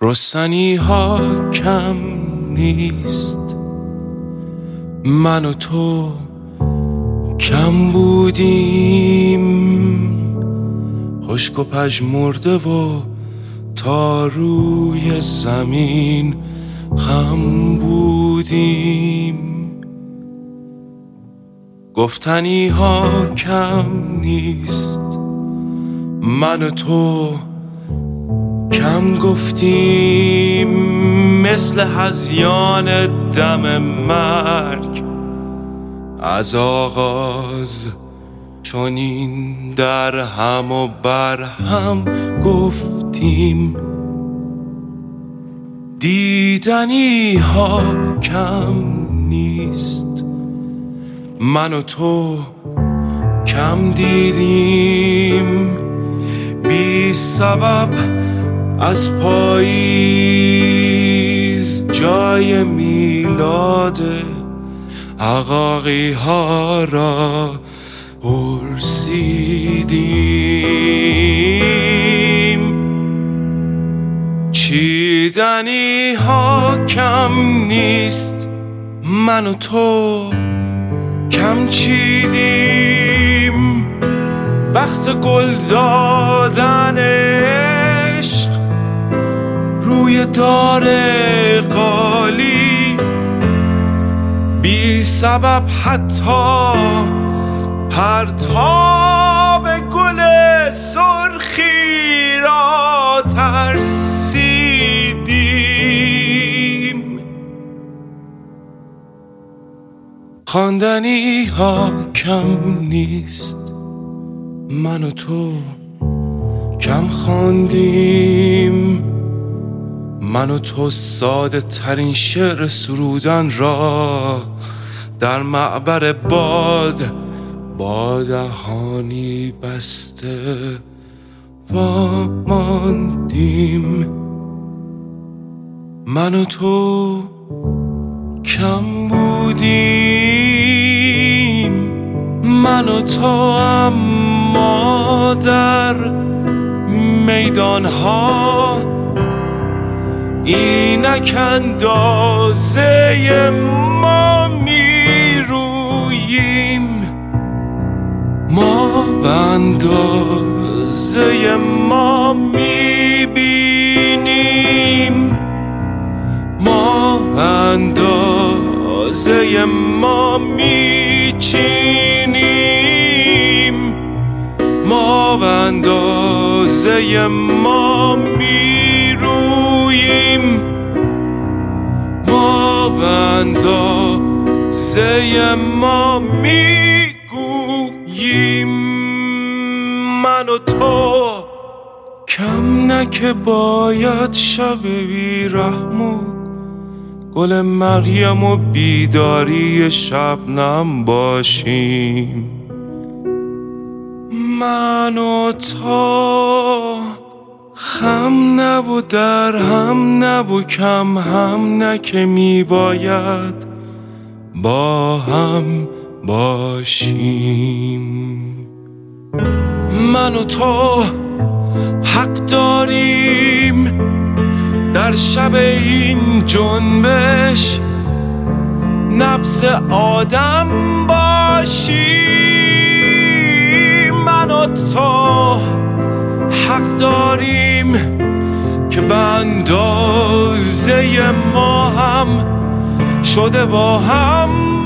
رستنی ها کم نیست، من و تو کم بودیم، خشک و پژمرده و تا روی زمین خم بودیم. گفتنی ها کم نیست، من و تو کم گفتیم، مثل هذیان دم مرگ از آغاز چنین در هم و بر هم گفتیم. دیدنی ها کم نیست، من و تو کم دیدیم، بی سبب از پاییز جای میلاد عقاقی ها را پرسیدیم. چیدنی ها کم نیست، من و تو کم چیدیم، وقت گل دادن عشق روی دار قالی، بی سبب حتی پرتاب گل سرخی را ترسیدیم. خواندنی ها کم نیست، من و تو کم خواندیم، من و تو ساده ترین شعر سرودن را در معبر باد با دهانی بسته واماندیم. من و تو کم بودیم، من و تو اما در میدانها اینک اندازه ما می روییم، ما به اندازه ما می بینیم، ما به اندازه ما می چینیم، ما به اندازه ما می روییم، ما به اندازه ما می گوییم. من و تو کم نه که باید شب بی رحم و گل مریم و بیداری شبنم باشیم. من و تو خم نبو در هم نبو کم هم نه که می باید با هم باشیم. من و تو حق داریم در شب این جنبش نبض آدم باشیم. من و تو حق داریم که به اندازه ما هم شده با هم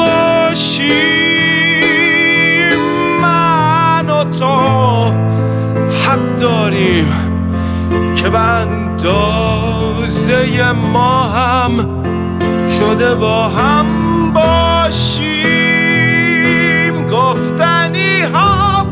باشیم. من و تو حق داریم که به اندازه ما هم شده با هم باشیم. گفتنی ها